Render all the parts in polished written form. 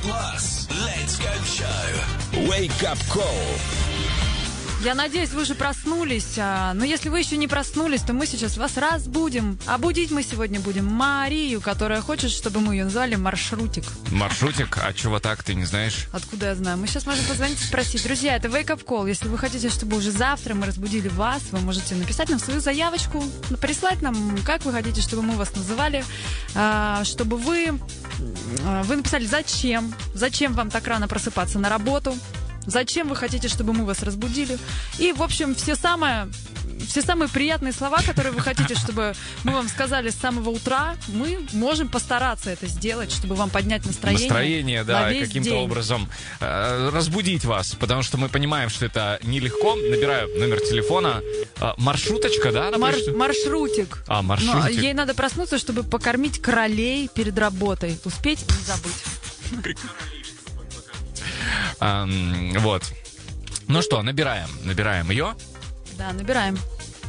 Plus, let's go show. Wake up call. Я надеюсь, вы уже проснулись, но если вы еще не проснулись, то мы сейчас вас разбудим. А будить мы сегодня будем Марию, которая хочет, чтобы мы ее назвали Маршрутик. Маршрутик? А чего так, ты не знаешь? Откуда я знаю? Мы сейчас можем позвонить и спросить. Друзья, это Wake Up Call. Если вы хотите, чтобы уже завтра мы разбудили вас, вы можете написать нам свою заявочку, прислать нам, как вы хотите, чтобы мы вас называли, чтобы вы написали, зачем вам так рано просыпаться на работу, зачем вы хотите, чтобы мы вас разбудили. И, в общем, все самые приятные слова, которые вы хотите, чтобы мы вам сказали с самого утра, мы можем постараться это сделать, чтобы вам поднять настроение да, на весь каким-то день. образом разбудить вас, потому что мы понимаем, что это нелегко. Набираю номер телефона. Маршруточка, да? Маршрутик. Маршрутик. Но ей надо проснуться, чтобы покормить кролей перед работой. Успеть и не забыть. Вот. Ну что, набираем ее. Да, набираем.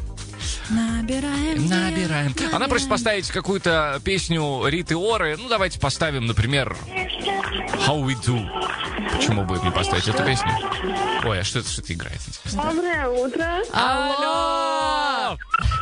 Набираем. Она просит поставить какую-то песню Риты Оры. Ну, давайте поставим, например, How We Do. Почему бы не поставить эту песню? Ой, а что это играет? Интересно. Доброе утро. Алло!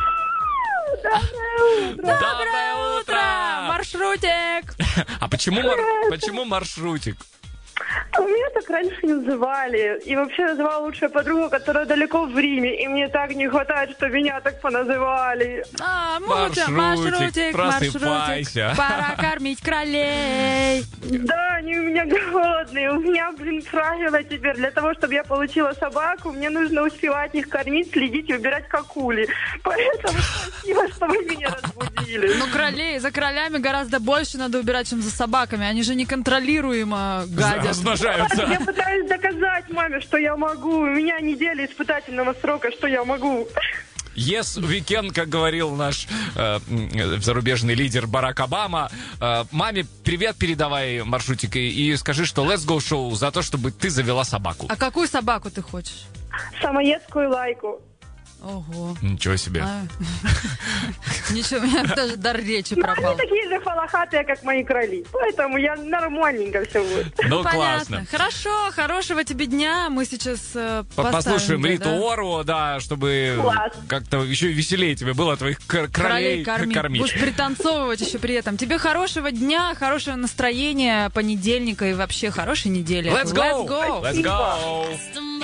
Доброе утро! Маршрутик! А почему маршрутик? Меня так раньше не называли. И вообще называла лучшая подруга, которая далеко в Риме. И мне так не хватает, что меня так поназывали. Маршрутик, просыпайся. Пора кормить кролей. Да, они у меня голодные. У меня, правило теперь. Для того, чтобы я получила собаку, мне нужно успевать их кормить, следить и убирать какули. Поэтому спасибо, что вы меня разбудили. Но за кролями гораздо больше надо убирать, чем за собаками. Они же неконтролируемо гадят. Размножаются. Я пытаюсь доказать маме, что я могу. У меня неделя испытательного срока, что я могу. Yes, we can, как говорил наш зарубежный лидер Барак Обама. Маме привет передавай, Маршрутик, и скажи, что let's go show за то, чтобы ты завела собаку. А какую собаку ты хочешь? Самоедскую лайку. Ого. Ничего себе. Ничего, у меня даже дар речи пропал. Они такие же фалахатые, как мои кроли. Поэтому я нормальненько все будет. Ну, понятно. классно. Хорошо, хорошего тебе дня. Мы сейчас послушаем Риту да? Ору, да, чтобы Класс. как-то еще веселее тебе было твоих кролей кормить. Будешь пританцовывать еще при этом. Тебе хорошего дня, хорошего настроения, понедельника и вообще хорошей недели. Let's go! Let's go!